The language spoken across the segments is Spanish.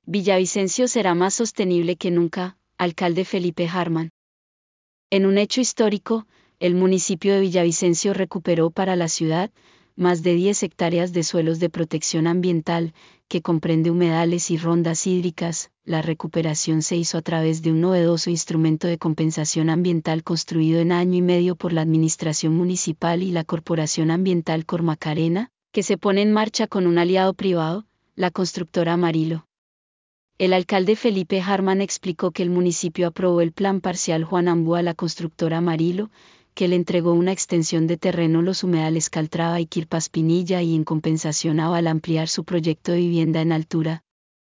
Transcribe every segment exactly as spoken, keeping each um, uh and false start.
Villavicencio será más sostenible que nunca, alcalde Felipe Harman. En un hecho histórico, el municipio de Villavicencio recuperó para la ciudad más de diez hectáreas de suelos de protección ambiental, que comprende humedales y rondas hídricas. La recuperación se hizo a través de un novedoso instrumento de compensación ambiental construido en año y medio por la Administración Municipal y la Corporación Ambiental Cormacarena, que se pone en marcha con un aliado privado, la constructora Amarillo. El alcalde Felipe Harman explicó que el municipio aprobó el plan parcial Juan Ambú a la constructora Amarillo, que le entregó una extensión de terreno los humedales Caltrava y Quirpas Pinilla y en compensación aval ampliar su proyecto de vivienda en altura.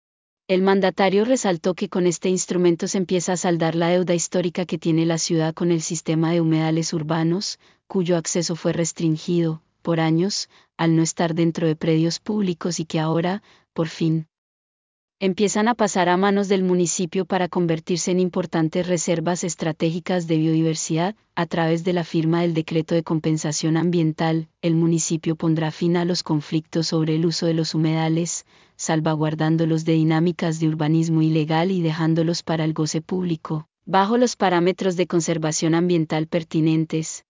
El mandatario resaltó que con este instrumento se empieza a saldar la deuda histórica que tiene la ciudad con el sistema de humedales urbanos, cuyo acceso fue restringido, por años, al no estar dentro de predios públicos y que ahora, por fin, empiezan a pasar a manos del municipio para convertirse en importantes reservas estratégicas de biodiversidad. A través de la firma del decreto de compensación ambiental, el municipio pondrá fin a los conflictos sobre el uso de los humedales, salvaguardándolos de dinámicas de urbanismo ilegal y dejándolos para el goce público, bajo los parámetros de conservación ambiental pertinentes.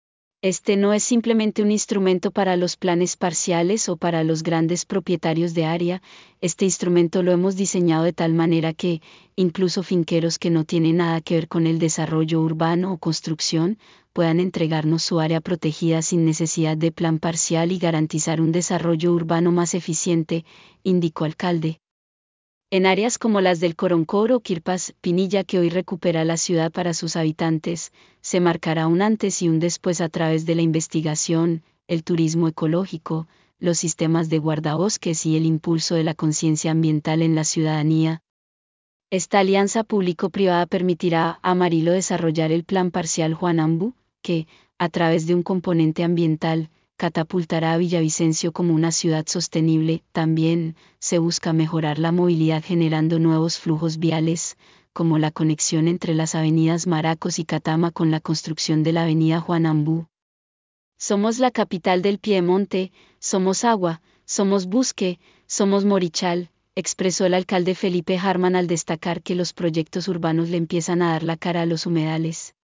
Este no es simplemente un instrumento para los planes parciales o para los grandes propietarios de área, este instrumento lo hemos diseñado de tal manera que, incluso finqueros que no tienen nada que ver con el desarrollo urbano o construcción, puedan entregarnos su área protegida sin necesidad de plan parcial y garantizar un desarrollo urbano más eficiente, indicó alcalde. En áreas como las del Coroncoro o Quirpas Pinilla que hoy recupera la ciudad para sus habitantes, se marcará un antes y un después a través de la investigación, el turismo ecológico, los sistemas de guardabosques y el impulso de la conciencia ambiental en la ciudadanía. Esta alianza público-privada permitirá a Amarillo desarrollar el plan parcial Juan Ambú, que, a través de un componente ambiental, catapultará a Villavicencio como una ciudad sostenible. También se busca mejorar la movilidad generando nuevos flujos viales, como la conexión entre las avenidas Maracos y Catama con la construcción de la avenida Juan Ambú. Somos la capital del Piedemonte, somos agua, somos bosque, somos Morichal, expresó el alcalde Felipe Harman al destacar que los proyectos urbanos le empiezan a dar la cara a los humedales.